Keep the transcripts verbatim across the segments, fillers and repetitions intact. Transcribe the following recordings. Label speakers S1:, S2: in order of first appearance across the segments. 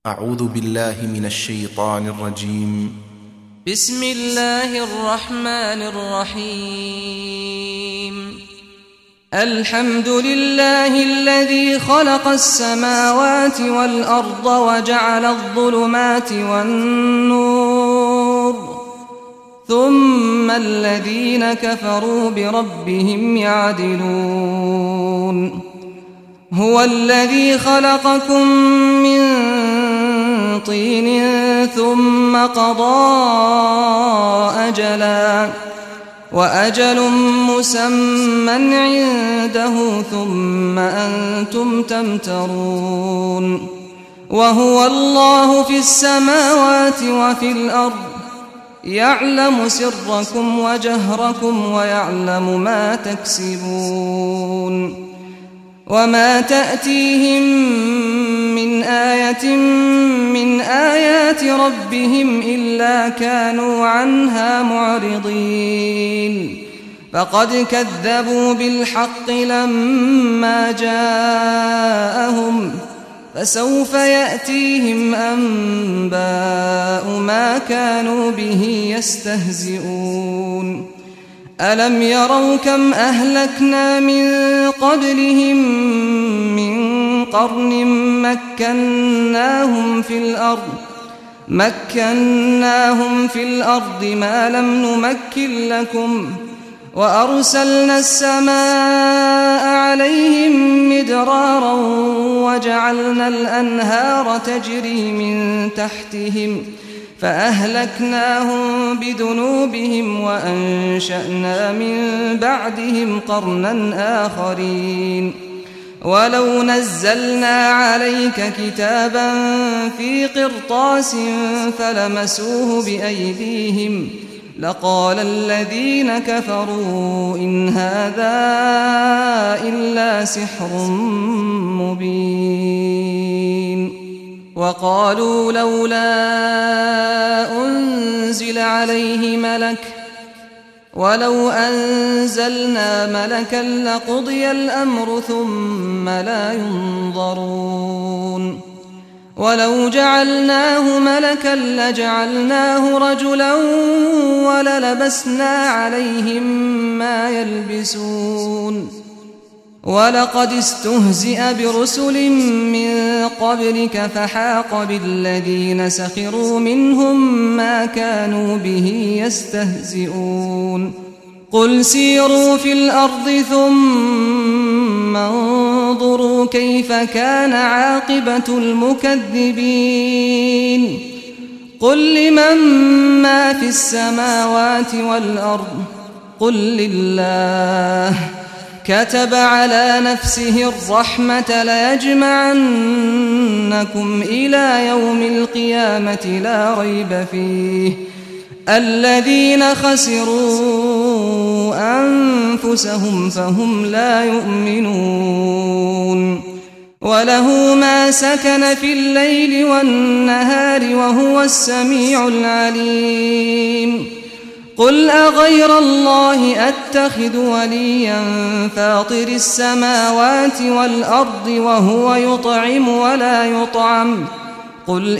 S1: أعوذ بالله من الشيطان الرجيم.
S2: بسم الله الرحمن الرحيم. الحمد لله الذي خلق السماوات والأرض وجعل الظلمات والنور ثم الذين كفروا بربهم يعدلون. هو الذي خلقكم من طين ثم قضى أجلا وأجل مسمى عنده ثم أنتم تمترون. وهو الله في السماوات وفي الأرض يعلم سركم وجهركم ويعلم ما تكسبون. وما تأتيهم من آية من آيات ربهم إلا كانوا عنها معرضين. فقد كذبوا بالحق لما جاءهم فسوف يأتيهم أنباء ما كانوا به يستهزئون. ألم يروا كم أهلكنا من قبلهم من قرن مكناهم في الأرض مكناهم في الأرض ما لم نمكن لكم وأرسلنا السماء عليهم مدرارا وجعلنا الأنهار تجري من تحتهم فأهلكناهم بذنوبهم وأنشأنا من بعدهم قرنا آخرين. ولو نزلنا عليك كتابا في قرطاس فلمسوه بأيديهم لقال الذين كفروا إن هذا إلا سحر مبين. وقالوا لولا أنزل عليه ملك ولو أنزلنا ملكا لقضي الأمر ثم لا ينظرون. ولو جعلناه ملكا لجعلناه رجلا وللبسنا عليهم ما يلبسون. ولقد استهزئ برسل من قبلك فحاق بالذين سخروا منهم ما كانوا به يستهزئون. قل سيروا في الأرض ثم انظروا كيف كان عاقبة المكذبين. قل لمن ما في السماوات والأرض قل لله كتب على نفسه الرحمة ليجمعنكم إلى يوم القيامة لا ريب فيه الذين خسروا أنفسهم فهم لا يؤمنون. وله ما سكن في الليل والنهار وهو السميع العليم. قل أغير الله أتخذ وليا فاطر السماوات والأرض وهو يطعم ولا يطعم قل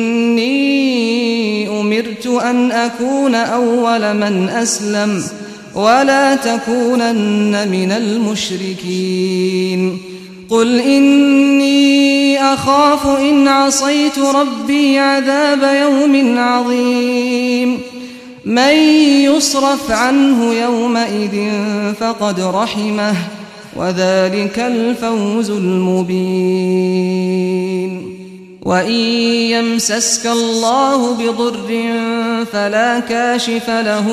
S2: إني أمرت أن أكون أول من أسلم ولا تكونن من المشركين. قل إني أخاف إن عصيت ربي عذاب يوم عظيم. من يصرف عنه يومئذ فقد رحمه وذلك الفوز المبين. وإن يمسسك الله بضر فلا كاشف له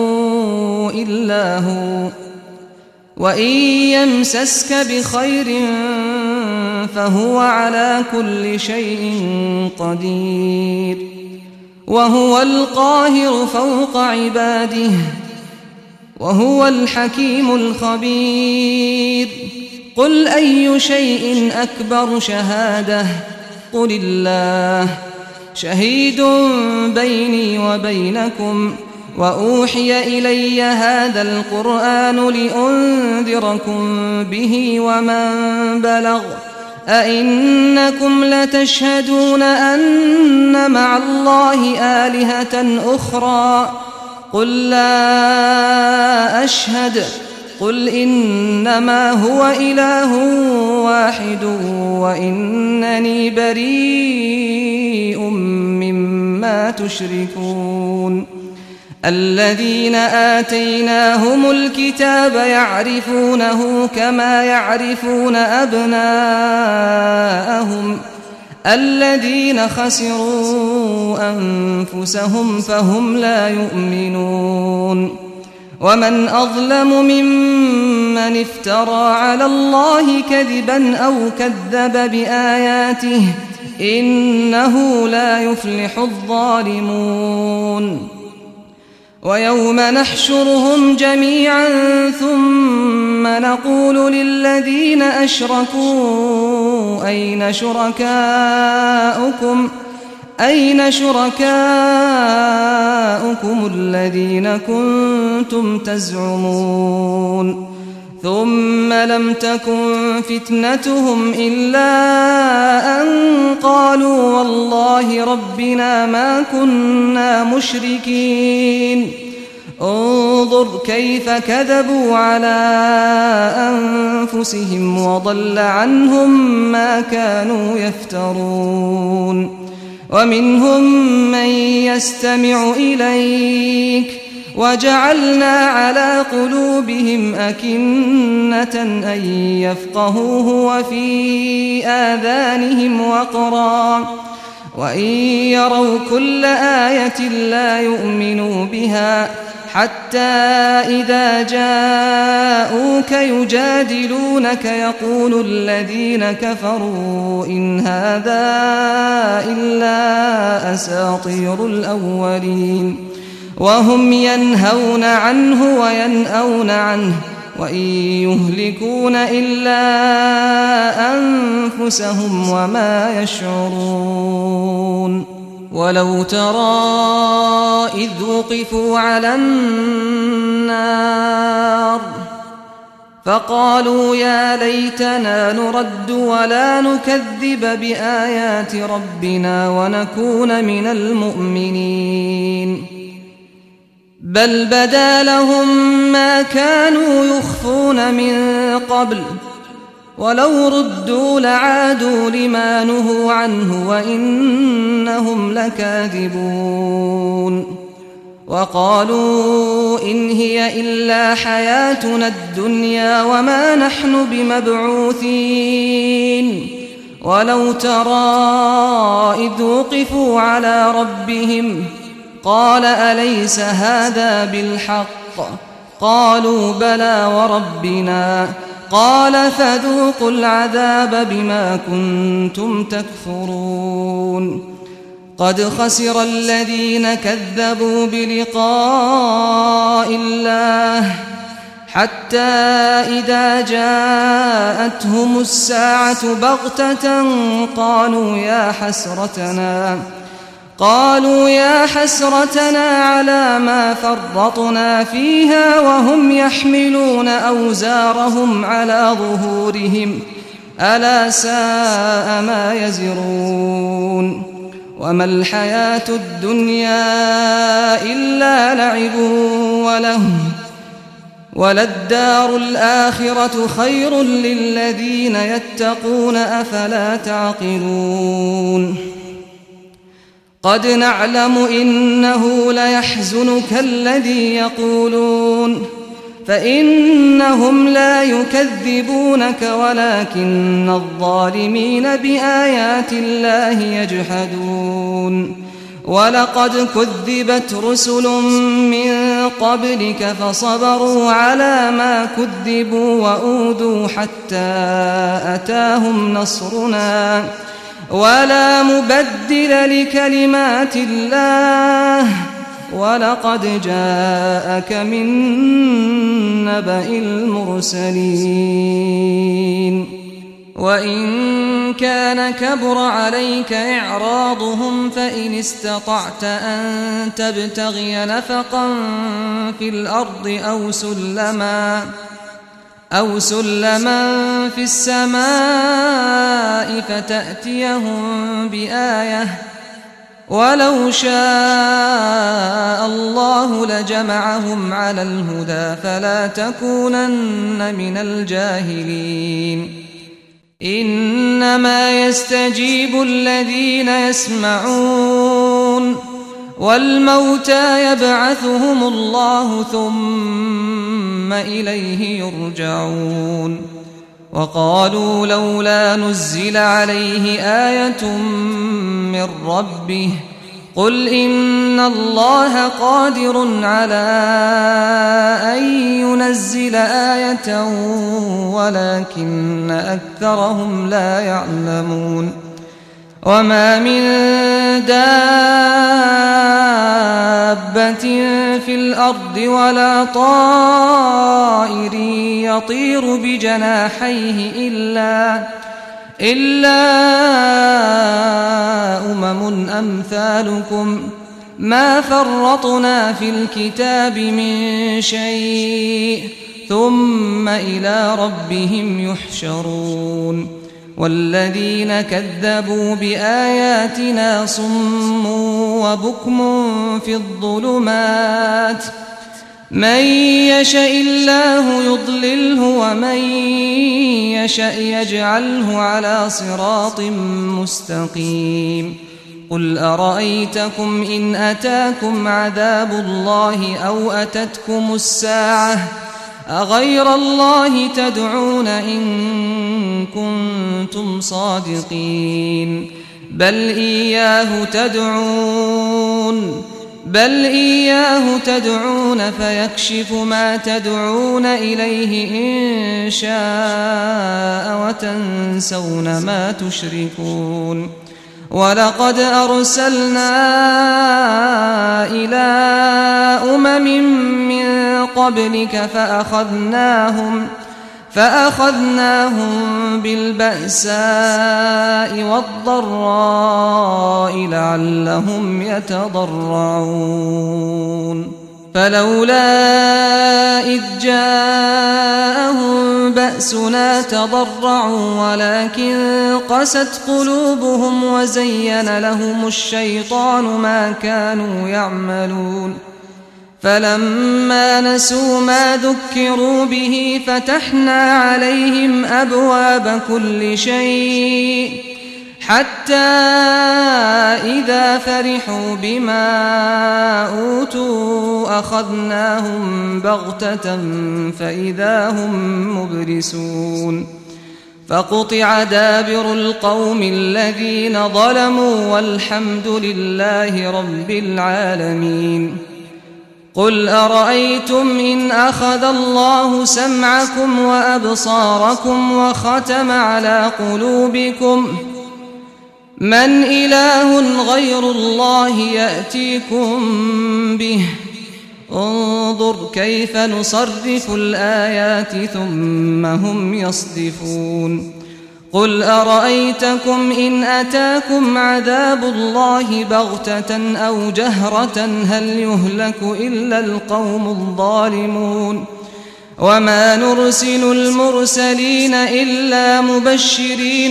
S2: إلا هو وإن يمسسك بخير فهو على كل شيء قدير. وهو القاهر فوق عباده وهو الحكيم الخبير. قل أي شيء أكبر شهادة قل الله شهيد بيني وبينكم وأوحي إلي هذا القرآن لأنذركم به ومن بلغ أئنكم لتشهدون أن مع الله آلهة أخرى قل لا أشهد قل إنما هو إله واحد وإنني بريء مما تشركون الذين آتيناهم الكتاب يعرفونه كما يعرفون أبناءهم الذين خسروا أنفسهم فهم لا يؤمنون ومن أظلم ممن افترى على الله كذبا أو كذب بآياته إنه لا يفلح الظالمون ويوم نحشرهم جميعا ثم نقول للذين أشركوا أين شركاؤكم أين شركاؤكم الذين كنتم تزعمون ثم لم تكن فتنتهم إلا أن قالوا والله ربنا ما كنا مشركين انظر كيف كذبوا على أنفسهم وضل عنهم ما كانوا يفترون ومنهم من يستمع إليك وجعلنا على قلوبهم أكنة أن يفقهوه وفي آذانهم وقرا وإن يروا كل آية لا يؤمنوا بها حتى إذا جاءوك يجادلونك يقول الذين كفروا إن هذا إلا أساطير الأولين وهم ينهون عنه وينأون عنه وإن يهلكون إلا أنفسهم وما يشعرون ولو ترى إذ وقفوا على النار فقالوا يا ليتنا نرد ولا نكذب بآيات ربنا ونكون من المؤمنين بل بدا لهم ما كانوا يخفون من قبل ولو ردوا لعادوا لما نهوا عنه وإنهم لكاذبون وقالوا إن هي إلا حياتنا الدنيا وما نحن بمبعوثين ولو ترى إذ وقفوا على ربهم قال أليس هذا بالحق قالوا بلى وربنا قال فذوقوا العذاب بما كنتم تكفرون قد خسر الذين كذبوا بلقاء الله حتى إذا جاءتهم الساعة بغتة قالوا يا حسرتنا قالوا يا حسرتنا على ما فرطنا فيها وهم يحملون أوزارهم على ظهورهم ألا ساء ما يزرون وما الحياة الدنيا إلا لعب ولهو وللدار الآخرة خير للذين يتقون أفلا تعقلون قد نعلم إنه ليحزنك الذي يقولون فإنهم لا يكذبونك ولكن الظالمين بآيات الله يجحدون ولقد كذبت رسل من قبلك فصبروا على ما كذبوا وأوذوا حتى أتاهم نصرنا ولا مبدل لكلمات الله ولقد جاءك من نبأ المرسلين وإن كان كبر عليك إعراضهم فإن استطعت أن تبتغي نفقا في الأرض أو سلما أو سلما في السماء فتأتيهم بآية ولو شاء الله لجمعهم على الهدى فلا تكونن من الجاهلين إنما يستجيب الذين يسمعون والموتى يبعثهم الله ثم إليه يرجعون وقالوا لولا نزل عليه آية من ربه قل إن الله قادر على أن ينزل آية ولكن أكثرهم لا يعلمون وما من دابة في الأرض ولا طائر يطير بجناحيه إلا إلا أمم أمثالكم ما فرطنا في الكتاب من شيء ثم إلى ربهم يحشرون والذين كذبوا بآياتنا صم وبكم في الظلمات من يشاء الله يضلله ومن يشاء يجعله على صراط مستقيم قل أرأيتكم إن أتاكم عذاب الله أو أتتكم الساعة أغير الله تدعون إن كنتم صادقين بل إياه تدعون بل إياه تدعون فيكشف ما تدعون إليه إن شاء وتنسون ما تشركون ولقد أرسلنا إلى أمم من قبلك فأخذناهم فأخذناهم بالبأساء والضراء لعلهم يتضرعون فلولا إذ جاءهم بأسنا تضرعوا ولكن قست قلوبهم وزين لهم الشيطان ما كانوا يعملون فلما نسوا ما ذكروا به فتحنا عليهم أبواب كل شيء حتى إذا فرحوا بما أوتوا أخذناهم بغتة فإذا هم مبلسون فقطع دابر القوم الذين ظلموا والحمد لله رب العالمين قل أرأيتم إن أخذ الله سمعكم وأبصاركم وختم على قلوبكم من إله غير الله يأتيكم به انظر كيف نصرف الآيات ثم هم يصدفون قل أرأيتكم إن أتاكم عذاب الله بغتة أو جهرة هل يهلك إلا القوم الظالمون وما نرسل المرسلين إلا مبشرين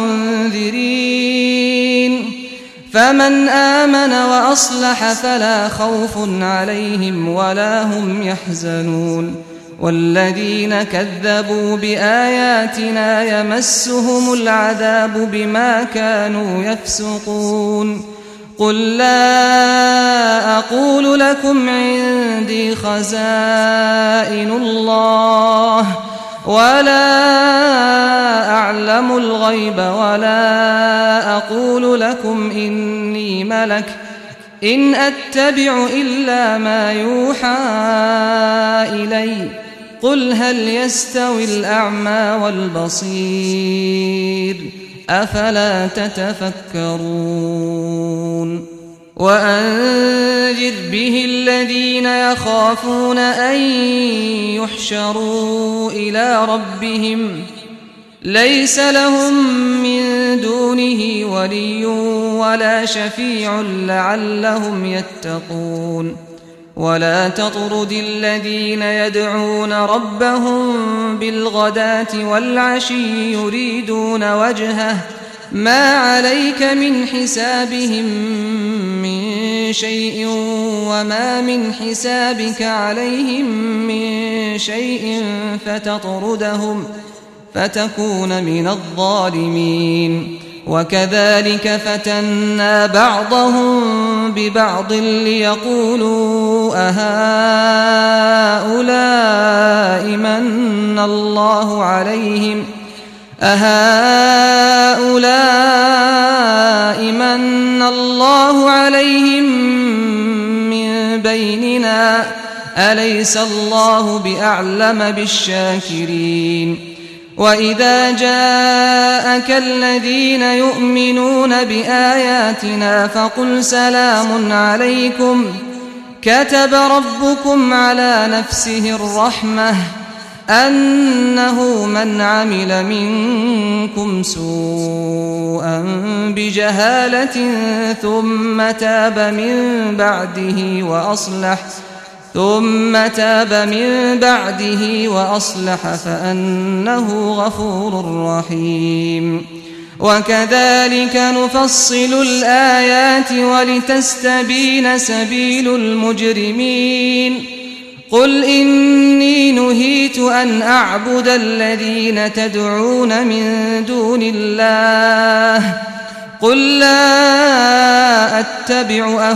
S2: ومنذرين فمن آمن وأصلح فلا خوف عليهم ولا هم يحزنون والذين كذبوا بآياتنا يمسهم العذاب بما كانوا يفسقون قل لا أقول لكم عندي خزائن الله ولا أعلم الغيب ولا أقول لكم إني ملك إن أتبع إلا ما يوحى إلي قل هل يستوي الأعمى والبصير أفلا تتفكرون وأنذر به الذين يخافون أن يحشروا إلى ربهم ليس لهم من دونه ولي ولا شفيع لعلهم يتقون ولا تطرد الذين يدعون ربهم بالغداة والعشي يريدون وجهه ما عليك من حسابهم من شيء وما من حسابك عليهم من شيء فتطردهم فتكون من الظالمين. وكذلك فتنا بعضهم ببعض ليقولوا أهؤلاء من الله عليهم أهؤلاء من الله عليهم من بيننا أليس الله بأعلم بالشاكرين. وإذا جاءك الذين يؤمنون بآياتنا فقل سلام عليكم كتب ربكم على نفسه الرحمة أنه من عمل منكم سوءا بجهالة ثم تاب من بعده وأصلح ثم تاب من بعده وأصلح فأنه غفور رحيم. وكذلك نفصل الآيات ولتستبين سبيل المجرمين. قل إني نهيت أن أعبد الذين تدعون من دون الله قل لا أتبع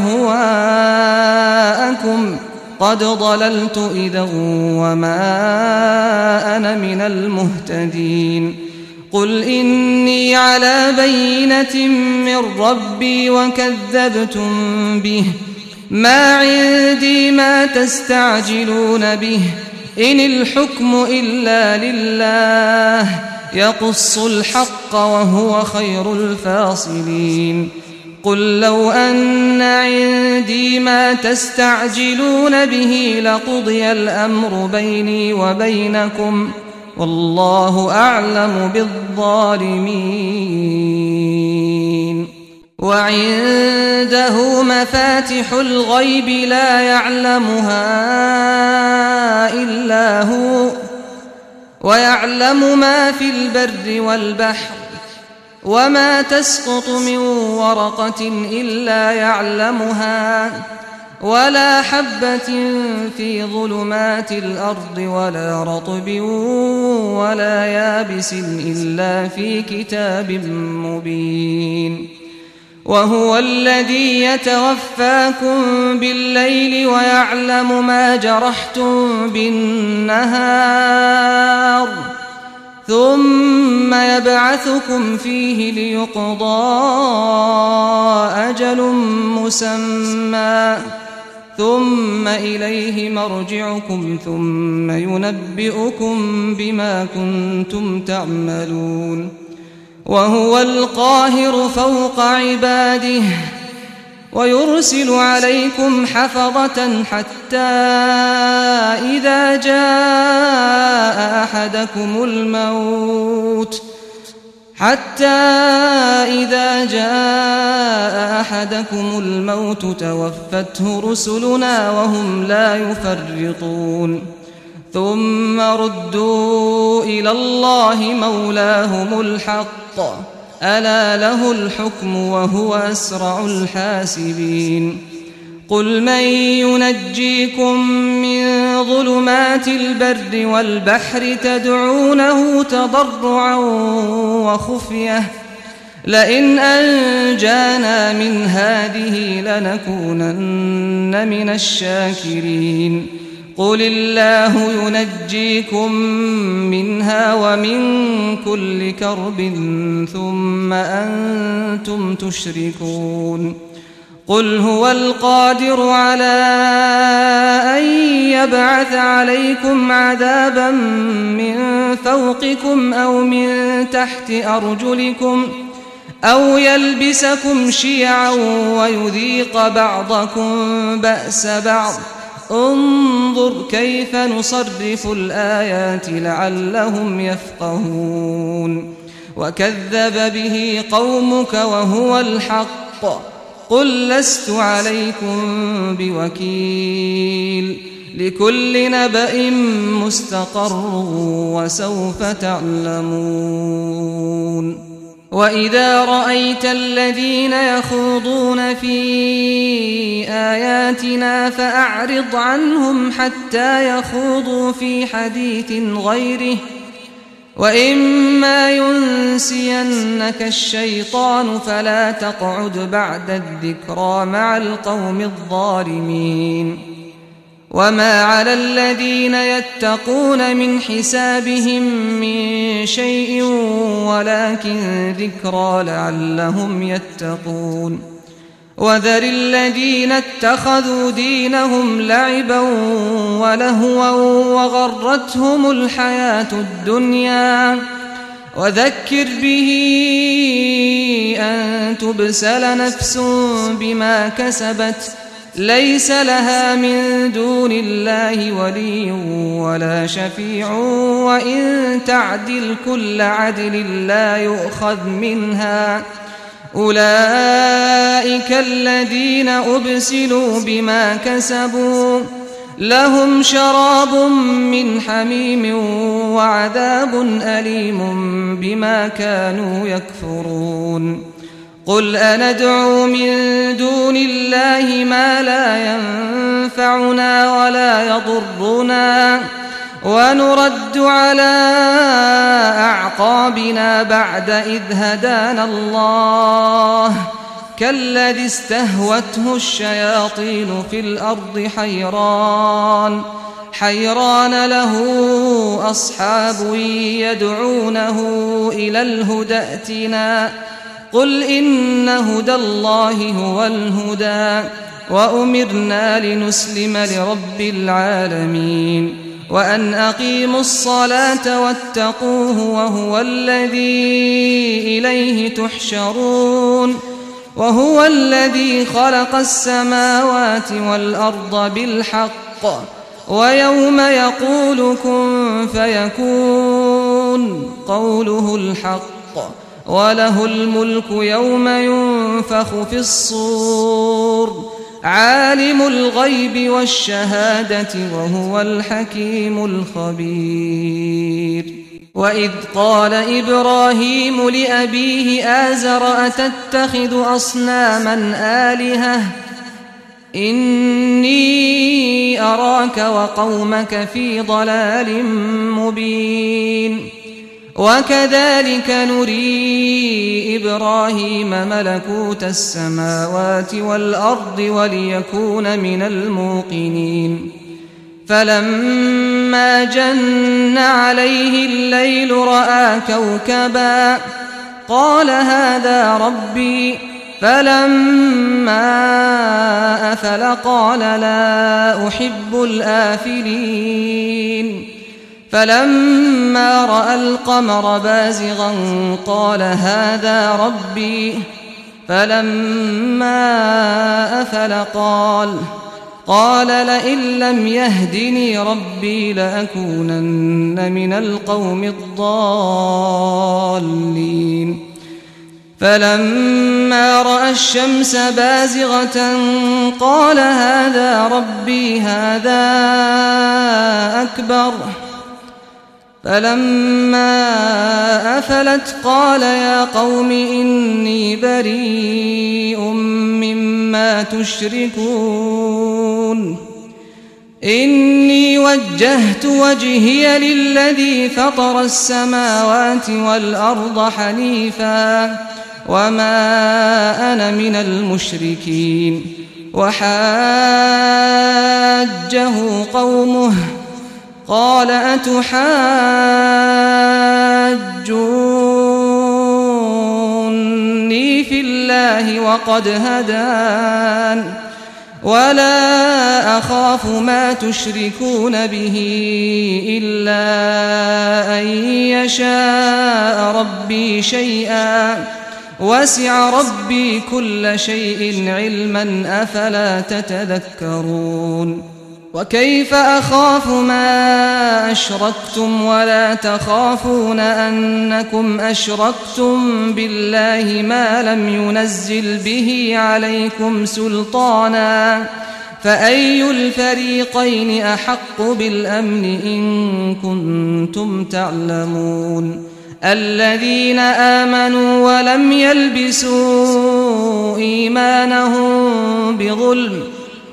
S2: أهواءكم قد ضللت إذا وما أنا من المهتدين. قل إني على بينة من ربي وكذبتم به ما عندي ما تستعجلون به إن الحكم إلا لله يقص الحق وهو خير الفاصلين. قل لو أن عندي ما تستعجلون به لقضي الأمر بيني وبينكم والله أعلم بالظالمين. وعنده مفاتح الغيب لا يعلمها إلا هو ويعلم ما في البر والبحر وما تسقط من ورقة إلا يعلمها ولا حبة في ظلمات الأرض ولا رطب ولا يابس إلا في كتاب مبين. وهو الذي يتوفاكم بالليل ويعلم ما جرحتم بالنهار ثم يبعثكم فيه ليقضى أجل مسمى ثم إليه مرجعكم ثم ينبئكم بما كنتم تعملون. وهو القاهر فوق عباده ويرسل عليكم حفظة حتى إذا جاء أحدكم الموت حتى إذا جاء أحدكم الموت توفته رسلنا وهم لا يفرطون. ثم ردوا إلى الله مولاهم الحق ألا له الحكم وهو أسرع الحاسبين. قل من ينجيكم من ظلمات البر والبحر تدعونه تضرعا وخفية لئن أنجانا من هذه لنكونن من الشاكرين. قل الله ينجيكم منها ومن كل كرب ثم أنتم تشركون. قل هو القادر على أن يبعث عليكم عذابا من فوقكم أو من تحت أرجلكم أو يلبسكم شيعا ويذيق بعضكم بأس بعض انظر كيف نصرف الآيات لعلهم يفقهون. وكذب به قومك وهو الحق قل لست عليكم بوكيل لكل نبأ مستقر وسوف تعلمون وإذا رأيت الذين يخوضون في آياتنا فأعرض عنهم حتى يخوضوا في حديث غيره وإما ينسينك الشيطان فلا تقعد بعد الذكرى مع القوم الظالمين وما على الذين يتقون من حسابهم من شيء ولكن ذكرى لعلهم يتقون وذر الذين اتخذوا دينهم لعبا ولهوا وغرتهم الحياة الدنيا وذكر به أن تبسل نفس بما كسبت ليس لها من دون الله ولي ولا شفيع وإن تعدل كل عدل لا يؤخذ منها أولئك الذين أبسلوا بما كسبوا لهم شراب من حميم وعذاب أليم بما كانوا يكفرون قل أندعو من دون الله ما لا ينفعنا ولا يضرنا ونرد على أعقابنا بعد إذ هدانا الله كالذي استهوته الشياطين في الأرض حيران حيران له أصحاب يدعونه إلى الهدى ائتنا قل إن هدى الله هو الهدى وأمرنا لنسلم لرب العالمين وأن أقيموا الصلاة واتقوه وهو الذي إليه تحشرون وهو الذي خلق السماوات والأرض بالحق ويوم يقول كن فيكون قوله الحق وله الملك يوم ينفخ في الصور عالم الغيب والشهادة وهو الحكيم الخبير وإذ قال إبراهيم لأبيه آزر أتتخذ أصناما آلهة إني أراك وقومك في ضلال مبين وكذلك نري إبراهيم ملكوت السماوات والأرض وليكون من الموقنين فلما جن عليه الليل رأى كوكبا قال هذا ربي فلما أفل قال لا أحب الآفلين فلما رأى القمر بازغا قال هذا ربي فلما أفل قال قال لئن لم يهدني ربي لأكونن من القوم الضالين فلما رأى الشمس بازغة قال هذا ربي هذا أكبر فلما أفلت قال يا قوم إني بريء مما تشركون إني وجهت وجهي للذي فطر السماوات والأرض حنيفا وما أنا من المشركين وحاجه قومه قال أتحاجوني في الله وقد هدان ولا أخاف ما تشركون به إلا أن يشاء ربي شيئا وسع ربي كل شيء علما أفلا تتذكرون وكيف أخاف ما أشركتم ولا تخافون أنكم أشركتم بالله ما لم ينزل به عليكم سلطانا فأي الفريقين أحق بالأمن إن كنتم تعلمون الذين آمنوا ولم يلبسوا إيمانهم بظلم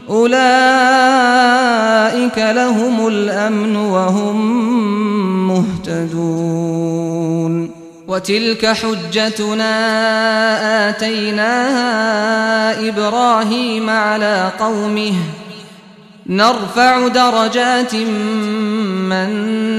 S2: أولئك لهم الأمن وهم مهتدون وتلك حجتنا آتيناها إبراهيم على قومه نرفع درجات من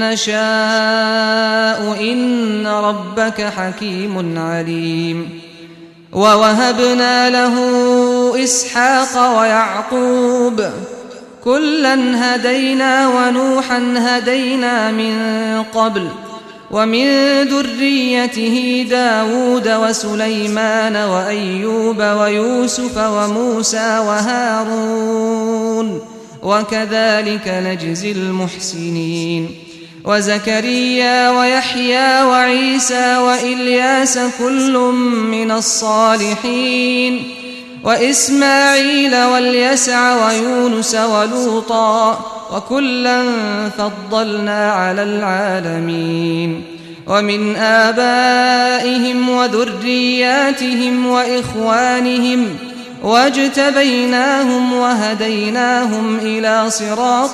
S2: نشاء إن ربك حكيم عليم ووهبنا له إسحاق ويعقوب كلا هدينا ونوحا هدينا من قبل ومن ذريته داود وسليمان وأيوب ويوسف وموسى وهارون وكذلك نجزي المحسنين وزكريا ويحيى وعيسى وإلياس كل من الصالحين وإسماعيل واليسع ويونس ولوطا وكلا فضلنا على العالمين ومن آبائهم وذرياتهم وإخوانهم واجتبيناهم وهديناهم إلى صراط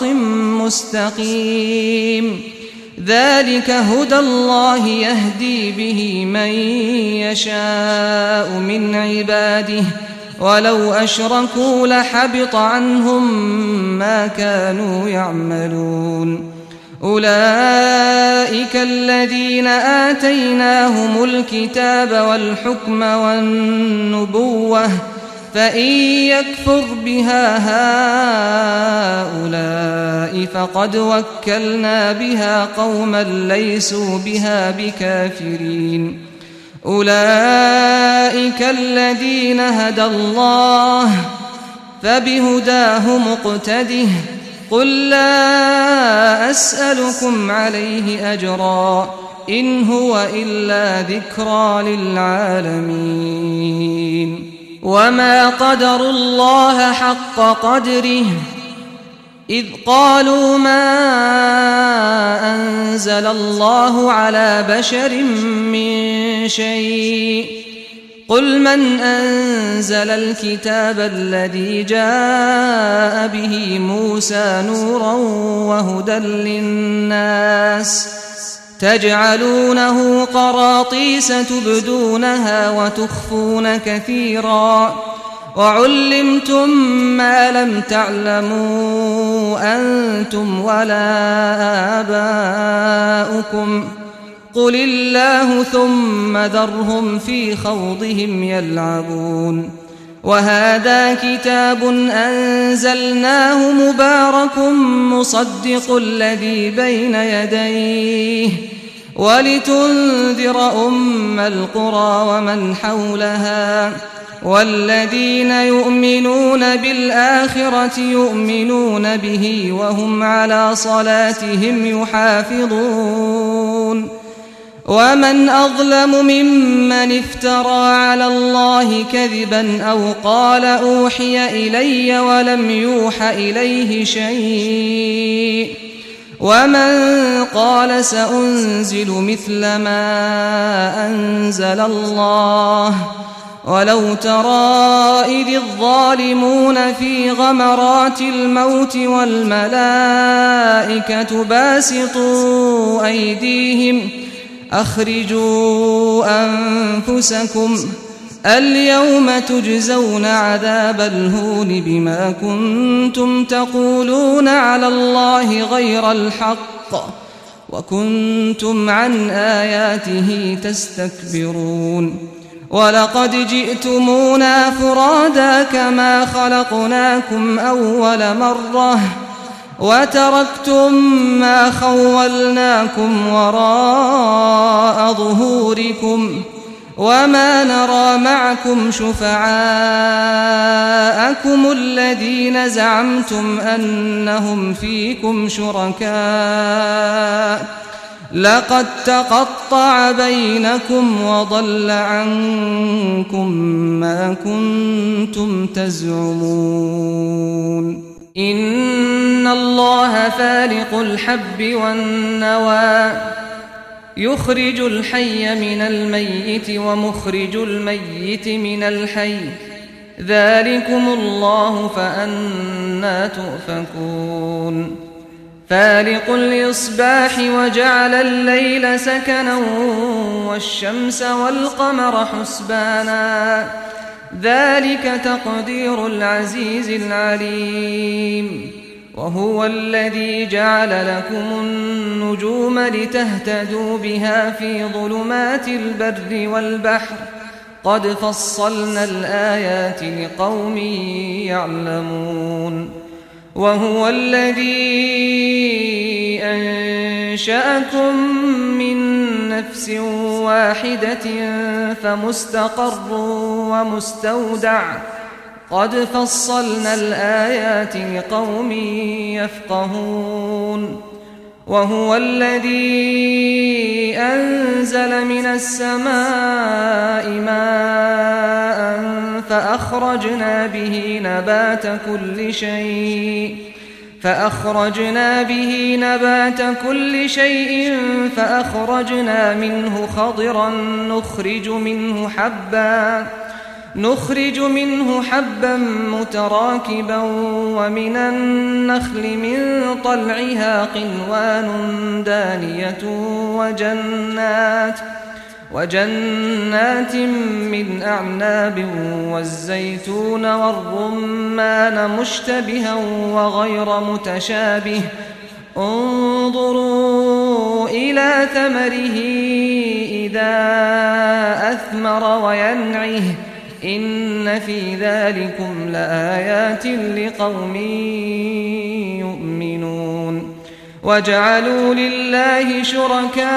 S2: مستقيم ذلك هدى الله يهدي به من يشاء من عباده ولو أشركوا لحبط عنهم ما كانوا يعملون أولئك الذين آتيناهم الكتاب والحكم والنبوة فإن يكفر بها هؤلاء فقد وكلنا بها قوما ليسوا بها بكافرين أولئك الذين هدى الله فبهداه مقتده قل لا أسألكم عليه أجرا إن هو إلا ذكرى للعالمين وما قدروا الله حق قدره إذ قالوا ما أنزل الله على بشر من شيء قل من أنزل الكتاب الذي جاء به موسى نورا وهدى للناس تجعلونه قراطيس تبدونها وتخفون كثيرا وعلمتم ما لم تعلموا أنتم ولا آباؤكم قل الله ثم ذرهم في خوضهم يلعبون وهذا كتاب أنزلناه مبارك مصدق الذي بين يديه ولتنذر أم القرى ومن حولها والذين يؤمنون بالآخرة يؤمنون به وهم على صلاتهم يحافظون ومن أظلم ممن افترى على الله كذبا أو قال أوحي إلي ولم يوح إليه شيء ومن قال سأنزل مثل ما أنزل الله ولو ترى إذ الظالمون في غمرات الموت والملائكة باسطوا أيديهم أخرجوا أنفسكم اليوم تجزون عذاب الهون بما كنتم تقولون على الله غير الحق وكنتم عن آياته تستكبرون ولقد جئتمونا فرادا كما خلقناكم أول مرة وتركتم ما خولناكم وراء ظهوركم وما نرى معكم شفعاءكم شُرَكَاءَكُمُ الَّذِينَ زَعَمْتُمْ أَنَّهُمْ فِيكُمْ شُرَكَاءُ لَقَدْ تَقَطَّعَ بَيْنَكُمْ وَضَلَّ عَنكُم مَّا كُنتُمْ تَزْعُمُونَ إِنَّ اللَّهَ فَالِقُ الْحَبِّ وَالنَّوَىٰ يُخْرِجُ الْحَيَّ مِنَ الْمَيِّتِ وَمُخْرِجُ الْمَيِّتِ مِنَ الْحَيِّ ذَلِكُمُ اللَّهُ فَأَنَّىٰ تُؤْفَكُونَ فَالِقُ الْإِصْبَاحِ وَجَعَلَ اللَّيْلَ سَكَنًا وَالشَّمْسَ وَالْقَمَرَ حُسْبَانًا ذَلِكَ تَقْدِيرُ الْعَزِيزِ الْعَلِيمِ وَهُوَ الَّذِي جَعَلَ لَكُمُ النُّجُومَ لِتَهْتَدُوا بِهَا فِي ظُلُمَاتِ الْبَرِّ وَالْبَحْرِ قَدْ فَصَّلْنَا الْآيَاتِ لِقَوْمٍ يَعْلَمُونَ وَهُوَ الَّذِي أَنشَأَكُم مِّن نَّفْسٍ وَاحِدَةٍ فَمُسْتَقَرٌّ وَمُسْتَوْدَعٌ قَدْ فَصَّلْنَا الْآيَاتِ لِقَوْمٍ يَفْقَهُونَ وَهُوَ الَّذِي أَنزَلَ مِنَ السَّمَاءِ مَاءً فَأَخْرَجْنَا بِهِ نَبَاتَ كُلِّ شَيْءٍ فأخرجنا به نبات كل شيء فأخرجنا منه خضرا نخرج منه حبا نخرج منه حبا متراكبا ومن النخل من طلعها قنوان دانية وجنات وجنات من أعناب والزيتون والرمان مشتبها وغير متشابه انظروا إلى ثمره إذا أثمر وينعه إن في ذلكم لآيات لقوم يؤمنون وجعلوا لله شركاء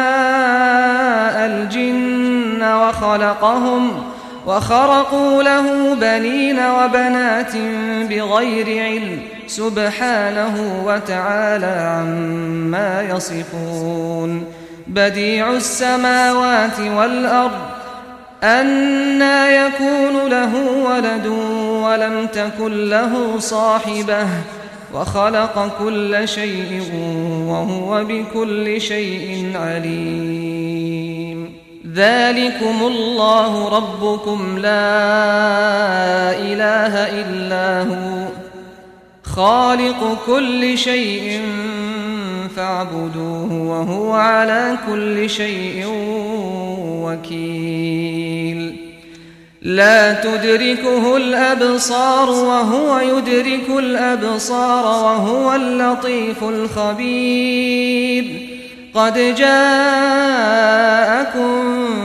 S2: الجن وخلقهم وخرقوا له بنين وبنات بغير علم سبحانه وتعالى عما يصفون بديع السماوات والأرض أنى يكون له ولد ولم تكن له صاحبة وخلق كل شيء وهو بكل شيء عليم ذلكم الله ربكم لا إله إلا هو خالق كل شيء فاعبدوه وهو على كل شيء وكيل لا تدركه الأبصار وهو يدرك الأبصار وهو اللطيف الخبير قد جاءكم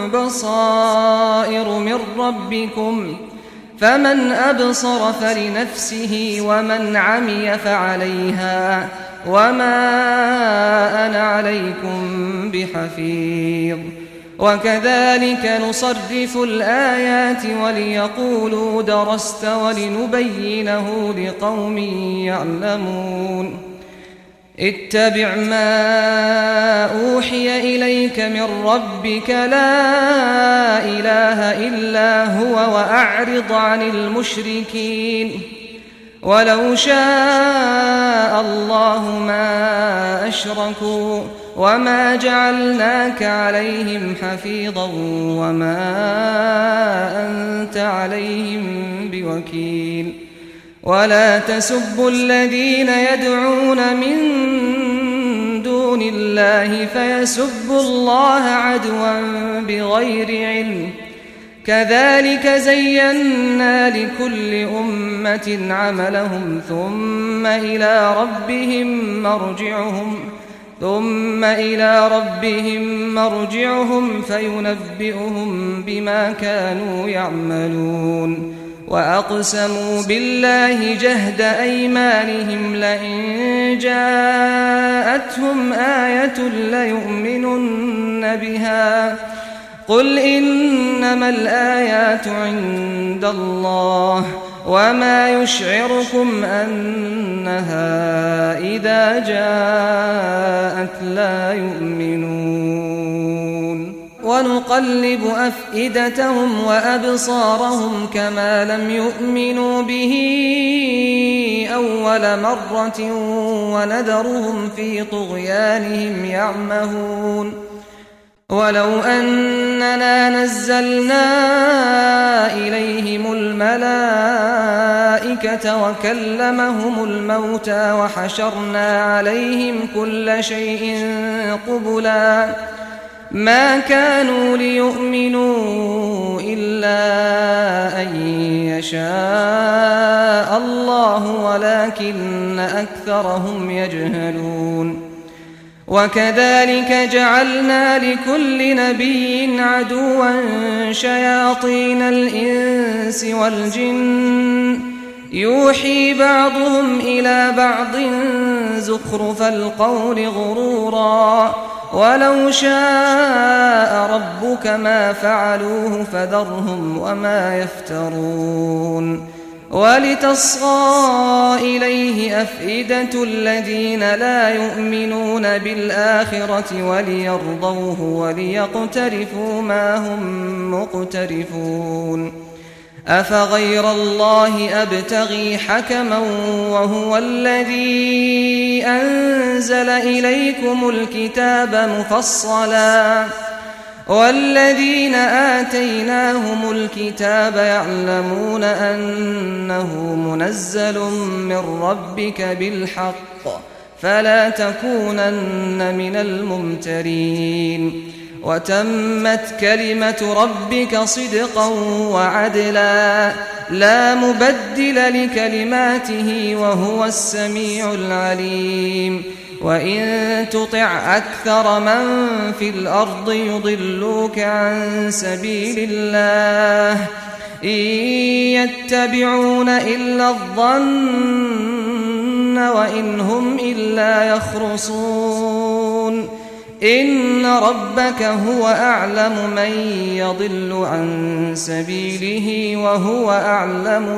S2: بصائر من ربكم فمن أبصر فلنفسه ومن عمي فعليها وما أنا عليكم بحفيظ وكذلك نصرف الآيات وليقولوا درست ولنبينه لقوم يعلمون اتبع ما أوحي إليك من ربك لا إله إلا هو وأعرض عن المشركين ولو شاء الله ما أشركوا وما جعلناك عليهم حفيظا وما أنت عليهم بوكيل ولا تسبوا الذين يدعون من دون الله فيسبوا الله عدوا بغير علم كذلك زينا لكل أمة عملهم ثم إلى ربهم مرجعهم ثم إلى ربهم مرجعهم فينبئهم بما كانوا يعملون وأقسموا بالله جهد أيمانهم لئن جاءتهم آية ليؤمنن بها قل إنما الآيات عند الله وما يشعركم أنها إذا جاءت لا يؤمنون ونقلب أفئدتهم وأبصارهم كما لم يؤمنوا به أول مرة ونذرهم في طغيانهم يعمهون ولو أننا نزلنا إليهم الملائكة وكلمهم الموتى وحشرنا عليهم كل شيء قبلا ما كانوا ليؤمنوا إلا أن يشاء الله ولكن أكثرهم يجهلون وكذلك جعلنا لكل نبي عدوا شياطين الإنس والجن يوحي بعضهم إلى بعض زخرف القول غرورا ولو شاء ربك ما فعلوه فذرهم وما يفترون ولتصغى إليه أفئدة الذين لا يؤمنون بالآخرة وليرضوه وليقترفوا ما هم مقترفون أفغير الله أبتغي حكما وهو الذي أنزل إليكم الكتاب مفصلا والذين آتيناهم الكتاب يعلمون أنه منزل من ربك بالحق فلا تكونن من الممترين وتمت كلمة ربك صدقا وعدلا لا مبدل لكلماته وهو السميع العليم وإن تطع أكثر من في الأرض يضلوك عن سبيل الله إن يتبعون إلا الظن وإن هم إلا يخرصون إن ربك هو أعلم من يضل عن سبيله وهو أعلم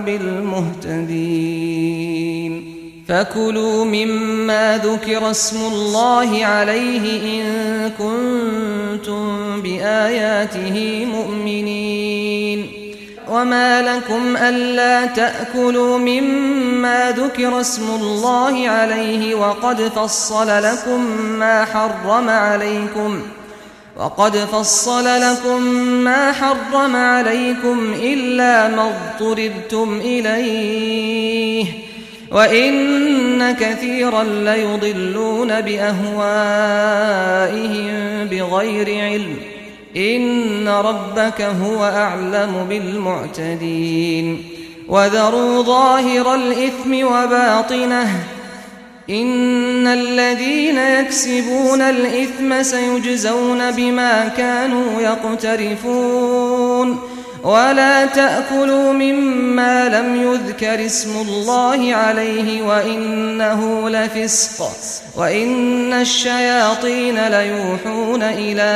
S2: بالمهتدين فكلوا مما ذكر اسم الله عليه إن كنتم بآياته مؤمنين وما لكم ألا تأكلوا مما ذكر اسم الله عليه وقد فصل لكم ما حرم عليكم وقد فصل لكم ما حرم عليكم إلا ما اضطررتم إليه وإن كثيرا ليضلون بأهوائهم بغير علم إن ربك هو أعلم بالمعتدين وذروا ظاهر الإثم وباطنه إن الذين يكسبون الإثم سيجزون بما كانوا يقترفون ولا تأكلوا مما لم يذكر اسم الله عليه وإنه لفسق وإن الشياطين ليوحون إلى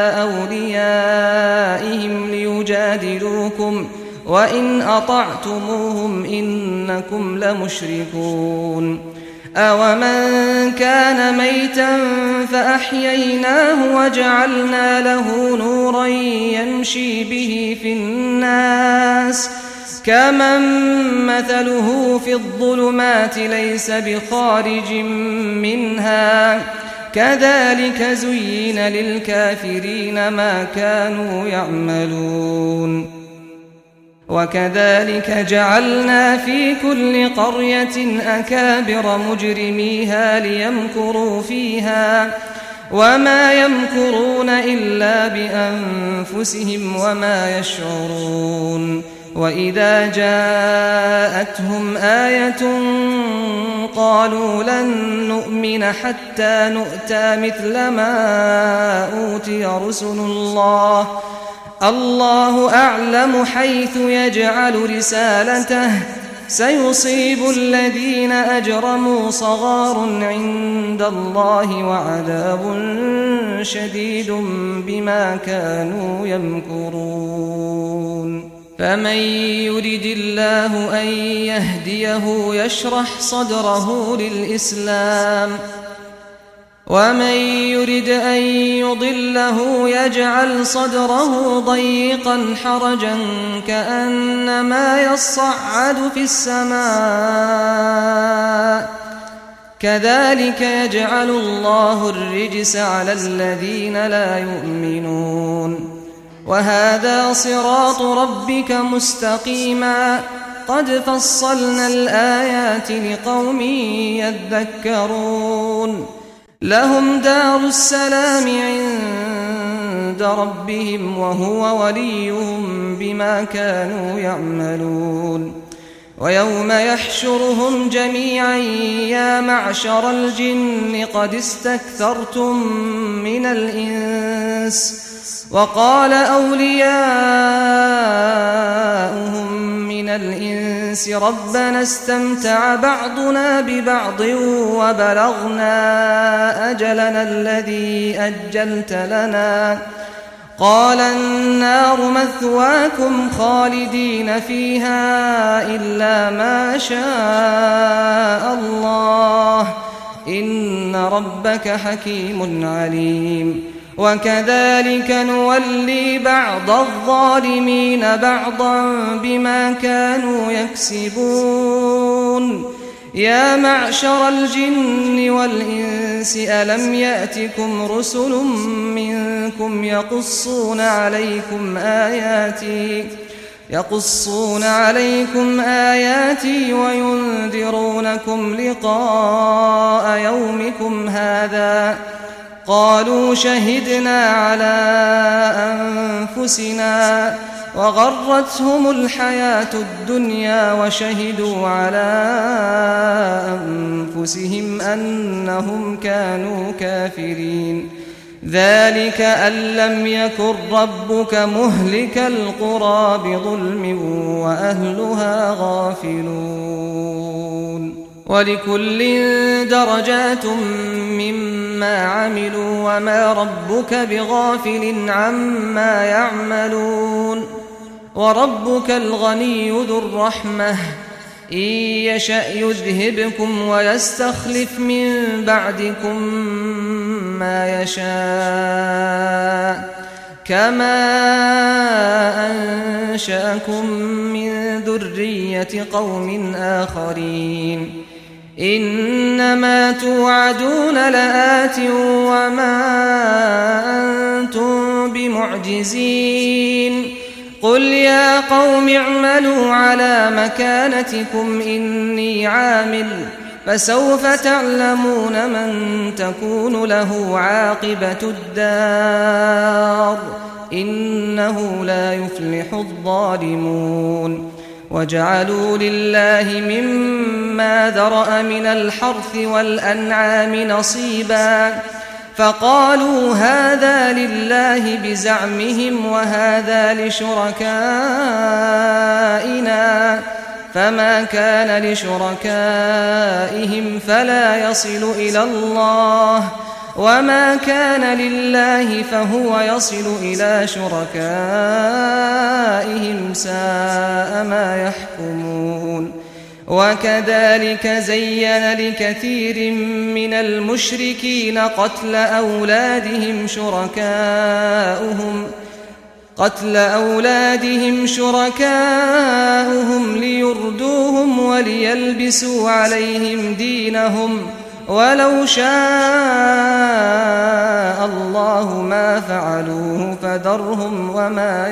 S2: أوليائهم ليجادلوكم وإن أطعتموهم إنكم لمشركون أومن كان ميتا فأحييناه وجعلنا له نورا يمشي به في الناس كمن مثله في الظلمات ليس بخارج منها كذلك زين للكافرين ما كانوا يعملون وكذلك جعلنا في كل قرية أكابر مجرميها ليمكروا فيها وما يمكرون إلا بأنفسهم وما يشعرون وإذا جاءتهم آية قالوا لن نؤمن حتى نؤتى مثل ما أوتي رسل الله الله أعلم حيث يجعل رسالته سيصيب الذين أجرموا صغار عند الله وعذاب شديد بما كانوا يمكرون فمن يرد الله أن يهديه يشرح صدره للإسلام ومن يرد أن يضله يجعل صدره ضيقا حرجا كأنما يصعد في السماء كذلك يجعل الله الرجس على الذين لا يؤمنون وهذا صراط ربك مستقيما قد فصلنا الآيات لقوم يذكرون لهم دار السلام عند ربهم وهو وليهم بما كانوا يعملون ويوم يحشرهم جميعا يا معشر الجن قد استكثرتم من الإنس وقال أولياؤهم من الإنس ربنا استمتع بعضنا ببعض وبلغنا أجلنا الذي أجلت لنا قال النار مثواكم خالدين فيها إلا ما شاء الله إن ربك حكيم عليم وكذلك نولي بعض الظالمين بعضا بما كانوا يكسبون يا معشر الجن والإنس ألم يأتكم رسل منكم يقصون عليكم آياتي يقصون عليكم آياتي وينذرونكم لقاء يومكم هذا قالوا شهدنا على أنفسنا وغرتهم الحياة الدنيا وشهدوا على أنفسهم أنهم كانوا كافرين ذلك أن لم يكن ربك مهلك القرى بظلم وأهلها غافلون ولكل درجات مما عملوا وما ربك بغافل عما يعملون وربك الغني ذو الرحمة إن يشأ يذهبكم ويستخلف من بعدكم ما يشاء كما أنشأكم من ذرية قوم آخرين إنما توعدون لآت وما أنتم بمعجزين قل يا قوم اعملوا على مكانتكم إني عامل فسوف تعلمون من تكون له عاقبة الدار إنه لا يفلح الظالمون وجعلوا لله مما ذرأ من الحرث والأنعام نصيبا فقالوا هذا لله بزعمهم وهذا لشركائنا فما كان لشركائهم فلا يصل إلى الله وما كان لله فهو يصل إلى شركائهم ساء ما يحكمون وكذلك زين لكثير من المشركين قتل أولادهم شركاؤهم قتل أولادهم شركاؤهم ليردوهم وليلبسوا عليهم دينهم ولو شاء الله ما فعلوه فذرهم وما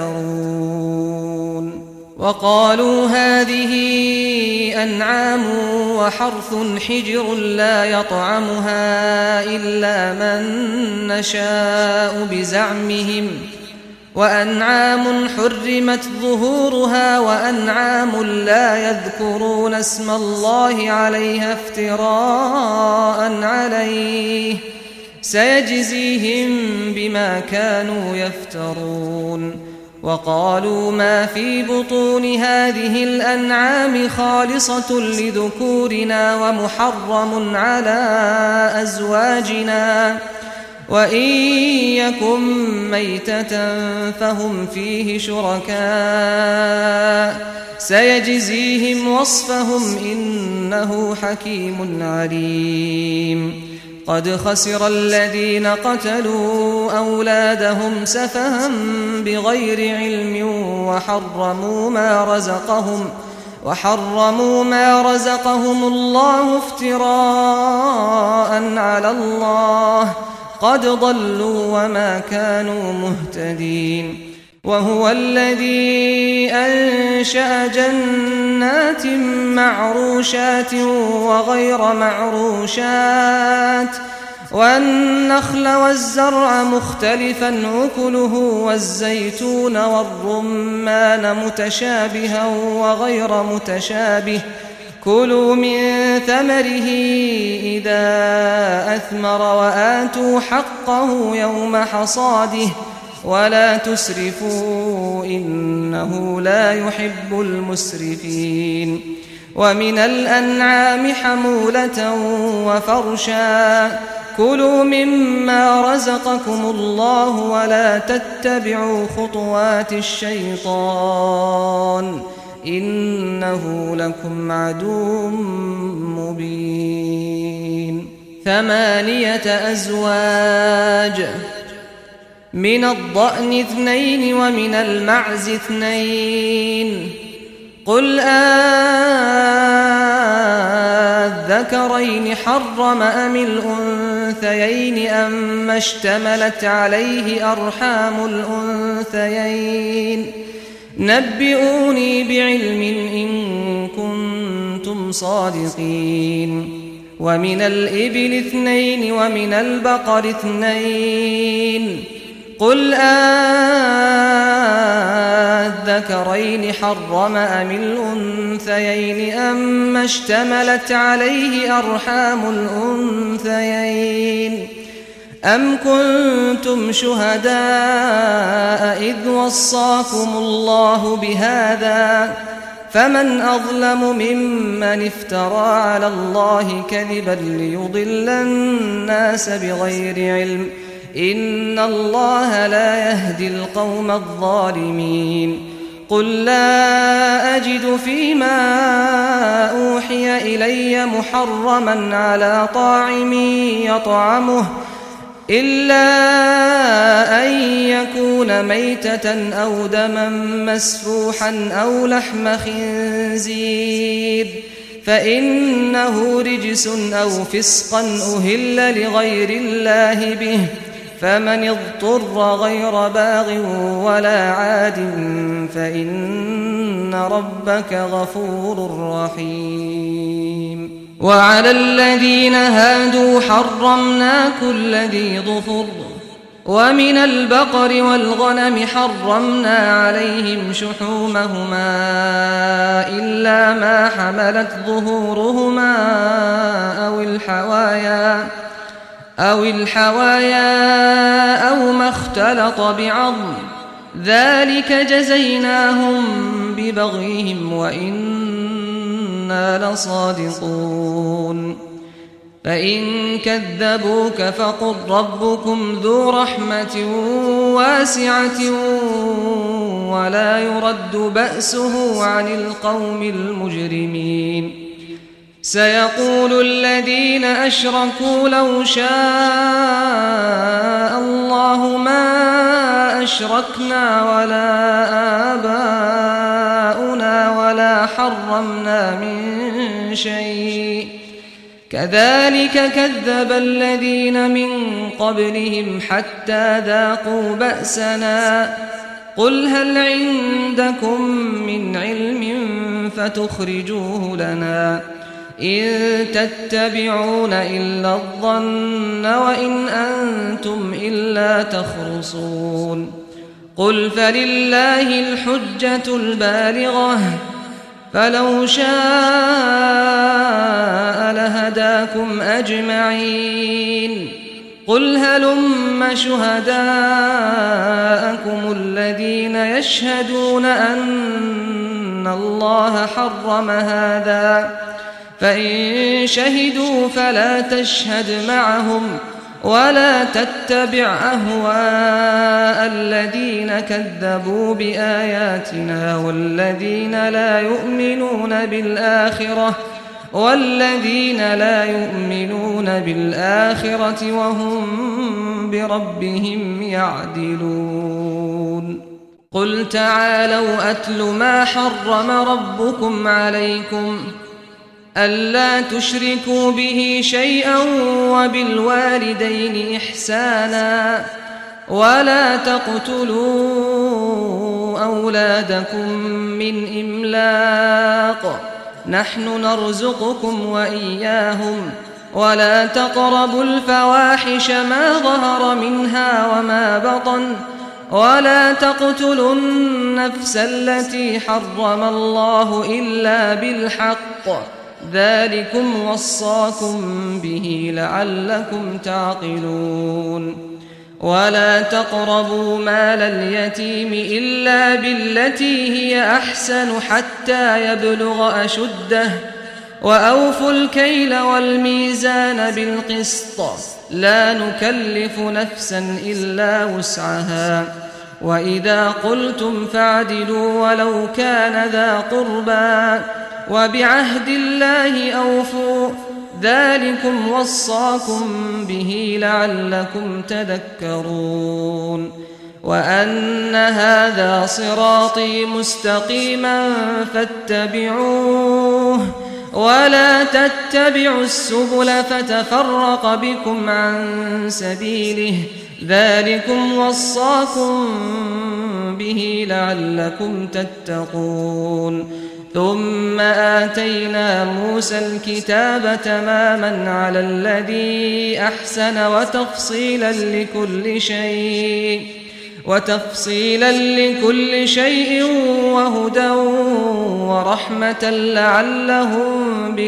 S2: يفترون وقالوا هذه أنعام وحرث حجر لا يطعمها إلا من نشاء بزعمهم وأنعام حرمت ظهورها وأنعام لا يذكرون اسم الله عليها افتراء عليه سيجزيهم بما كانوا يفترون وقالوا ما في بطون هذه الأنعام خالصة لذكورنا ومحرم على أزواجنا وإن يكن ميتة فهم فيه شركاء سيجزيهم وصفهم إنه حكيم عليم قد خسر الذين قتلوا أولادهم سفها بغير علم وحرموا ما رزقهم وحرموا ما رزقهم الله افتراء على الله قد ضلوا وما كانوا مهتدين وهو الذي أنشأ جنات معروشات وغير معروشات والنخل والزرع مختلفا أكله والزيتون والرمان متشابها وغير متشابه كلوا من ثمره إذا أثمر وآتوا حقه يوم حصاده ولا تسرفوا إنه لا يحب المسرفين ومن الأنعام حمولة وفرشا كلوا مما رزقكم الله ولا تتبعوا خطوات الشيطان إنه لكم عدو مبين ثمانية أزواج من الضأن اثنين ومن المعز اثنين قل أذكرين حرم أم الأنثيين أم اشتملت عليه أرحام الأنثيين نبئوني بعلم إن كنتم صادقين ومن الإبل اثنين ومن البقر اثنين قل أذكرين حرم أم الأنثيين أم اشتملت عليه أرحام الأنثيين أم كنتم شهداء إذ وصاكم الله بهذا فمن أظلم ممن افترى على الله كذبا ليضل الناس بغير علم إن الله لا يهدي القوم الظالمين قل لا أجد فيما أوحي إلي محرما على طاعم يطعمه إلا أن يكون ميتة أو دما مسفوحا أو لحم خنزير فإنه رجس أو فسقا أهل لغير الله به فمن اضطر غير باغ ولا عاد فإن ربك غفور رحيم وعلى الذين هادوا حرمنا كل ذي ظفر ومن البقر والغنم حرمنا عليهم شحومهما إلا ما حملت ظهورهما أو الحوايا أو الحوايا أو ما اختلط بعظم ذلك جزيناهم ببغيهم وإنا لصادقون فإن كذبوك فقل ربكم ذو رحمة واسعة ولا يرد بأسه عن القوم المجرمين سيقول الذين أشركوا لو شاء الله ما أشركنا ولا آباؤنا ولا حرمنا من شيء كذلك كذب الذين من قبلهم حتى ذاقوا بأسنا قل هل عندكم من علم فتخرجوه لنا إن تتبعون إلا الظن وإن أنتم إلا تخرصون قل فلله الحجة البالغة فلو شاء لهداكم أجمعين قل هلم شهداءكم الذين يشهدون أن الله حرم هذا فإن شهدوا فلا تشهد معهم ولا تتبع أهواء الذين كذبوا بآياتنا والذين لا يؤمنون بالآخرة والذين لا يؤمنون بالآخرة وهم بربهم يعدلون قل تعالوا أتل ما حرم ربكم عليكم ألا تشركوا به شيئا وبالوالدين إحسانا ولا تقتلوا أولادكم من إملاق نحن نرزقكم وإياهم ولا تقربوا الفواحش ما ظهر منها وما بطن ولا تقتلوا النفس التي حرم الله إلا بالحق ذلكم وصاكم به لعلكم تعقلون ولا تقربوا مال اليتيم إلا بالتي هي أحسن حتى يبلغ أشده وأوفوا الكيل والميزان بالقسط لا نكلف نفسا إلا وسعها وإذا قلتم فاعدلوا ولو كان ذا قربى وبعهد الله أوفوا ذلكم وصاكم به لعلكم تذكرون وأن هذا صراطي مستقيما فاتبعوه ولا تتبعوا السبل فتفرق بكم عن سبيله ذلكم وصاكم به لعلكم تتقون ثم آتينا موسى الكتاب تماما على الذي أحسن وتفصيلا لكل شيء وتفصيلا لكل شيء وهدى ورحمة لعلهم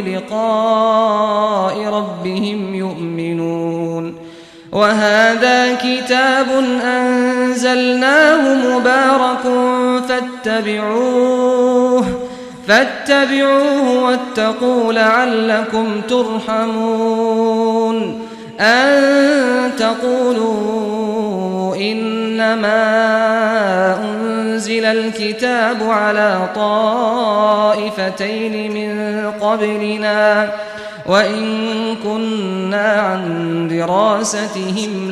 S2: بلقاء ربهم يؤمنون وهذا كتاب أنزلناه مبارك فاتبعوه فاتبعوه واتقوا لعلكم ترحمون أن تقولوا إنما أنزل الكتاب على طائفتين من قبلنا وإن كنا عن دراستهم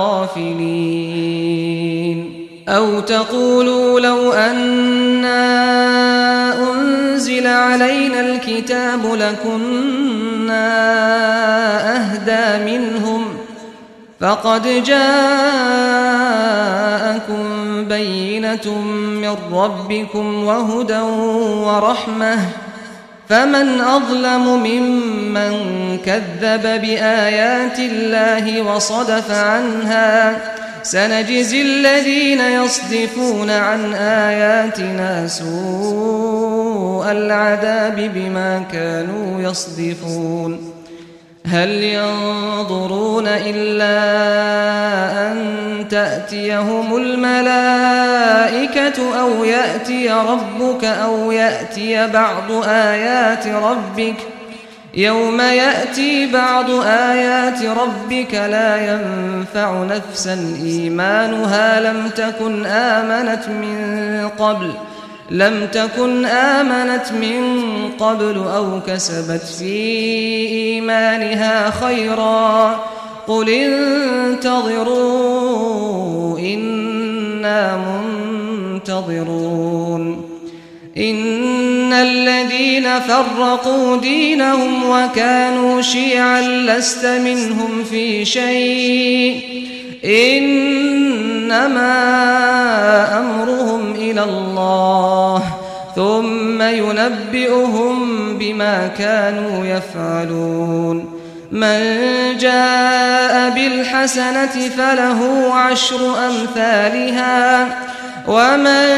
S2: لغافلين أو تقولوا لو أنا أنزل علينا الكتاب لكنا أهدى منهم فقد جاءكم بينة من ربكم وهدى ورحمة فمن أظلم ممن كذب بآيات الله وصدف عنها سنجزي الذين يصدفون عن آياتنا سوء العذاب بما كانوا يصدفون هل ينظرون إلا أن تأتيهم الملائكة أو يأتي ربك أو يأتي بعض آيات ربك يوم يأتي بعض آيات ربك لا ينفع نفسا إيمانها لم تكن آمنت من قبل لم تكن آمنت من قبل أو كسبت في إيمانها خيرا قل انتظروا إنا منتظرون إن الذين فرقوا دينهم وكانوا شيعا لست منهم في شيء إنما أمرهم إلى الله ثم ينبئهم بما كانوا يفعلون من جاء بالحسنة فله عشر أمثالها ومن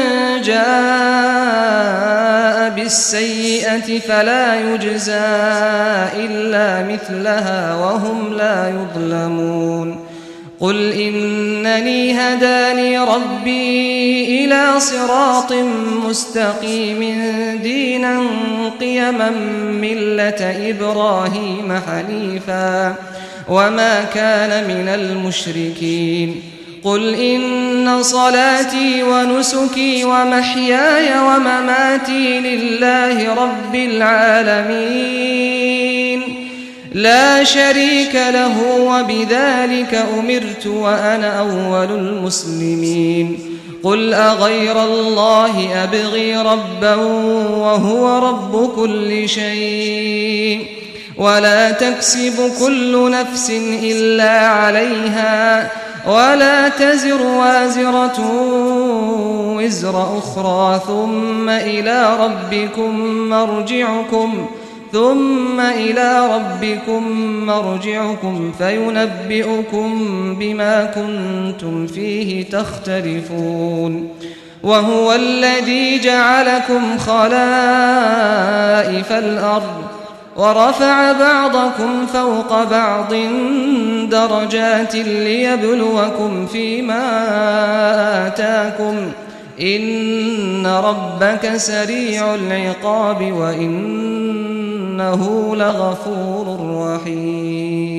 S2: جاء بالسيئة فلا يجزى إلا مثلها وهم لا يظلمون قل إنني هداني ربي إلى صراط مستقيم دينا قيما ملة إبراهيم حنيفا وما كان من المشركين قل إن صلاتي ونسكي ومحياي ومماتي لله رب العالمين لا شريك له وبذلك أمرت وأنا أول المسلمين قل أغير الله أبغي ربا وهو رب كل شيء ولا تكسب كل نفس إلا عليها ولا تزر وازرة وزر أخرى ثم إلى ربكم مرجعكم ثم إلى ربكم مرجعكم فينبئكم بما كنتم فيه تختلفون وهو الذي جعلكم خلائف الأرض ورفع بعضكم فوق بعض درجات ليبلوكم فيما آتاكم إن ربك سريع العقاب وإنه لغفور رحيم